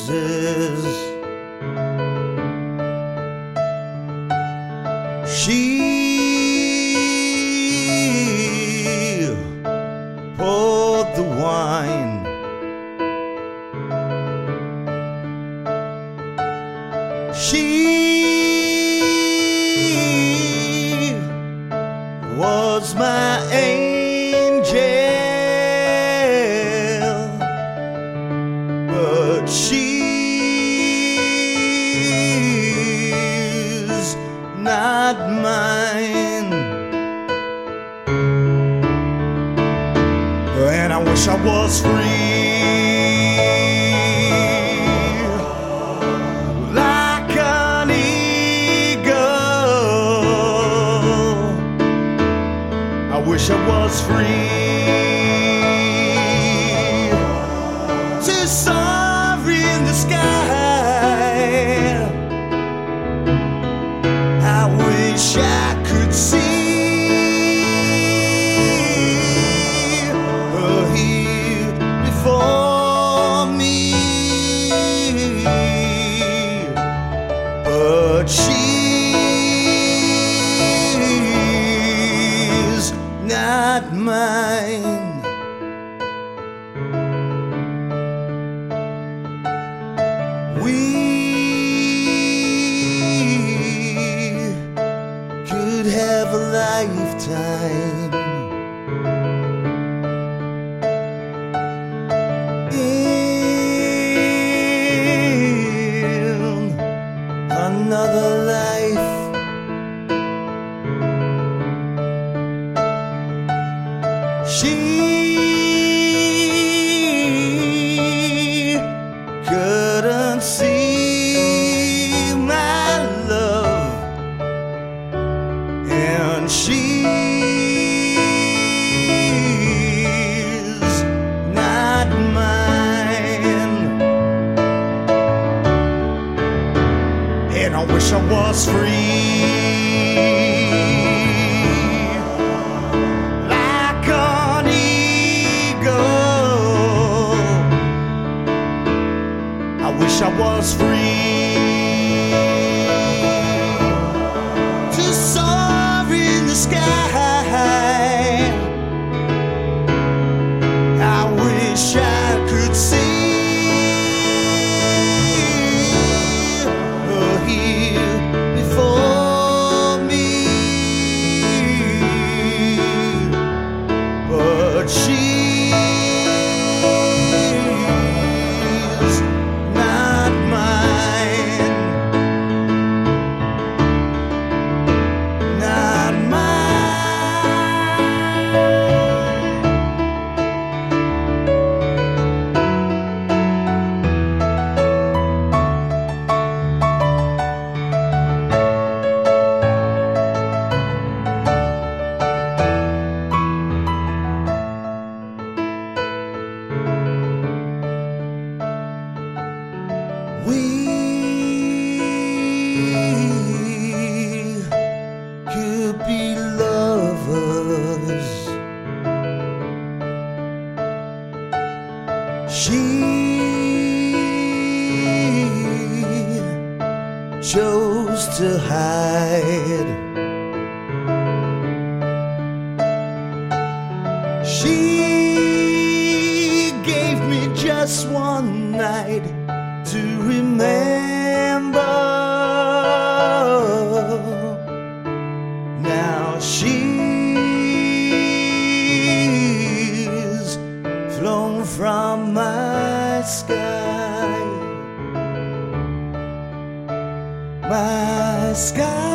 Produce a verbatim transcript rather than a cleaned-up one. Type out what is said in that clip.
roses. She poured the wine. She was my angel, but she's not mine. And I wish I was free, like an eagle. I wish I was free to soar in the sky. I wish I could see her here before me, but she's not mine. We could have a lifetime in another life. She couldn't see my love, and she's not mine. And I wish I was free, like an eagle. I wish I was free to soar in the sky. I wish I could see her here before me, but she's not mine, not we could be lovers. She chose to hide. She gave me just one night to remember. Now she's flown from my sky, my sky.